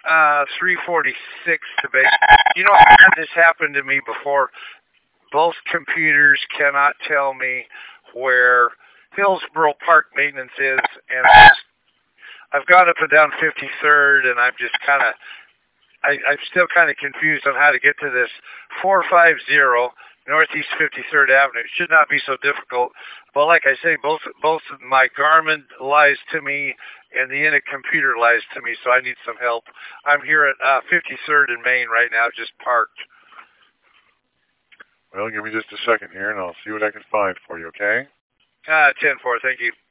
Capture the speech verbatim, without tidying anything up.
Uh, three forty-six to base. You know, this happened to me before. Both computers cannot tell me where Hillsborough Park Maintenance is, and I've gone up and down fifty-third, and I'm just kind of, I'm still kind of confused on how to get to this four five zero Northeast fifty-third Avenue. It should not be so difficult. But like I say, both both my Garmin lies to me and the Init computer lies to me, so I need some help. I'm here at uh, fifty-third and Main right now, just parked. Well, give me just a second here, and I'll see what I can find for you, okay? Uh, ten four, thank you.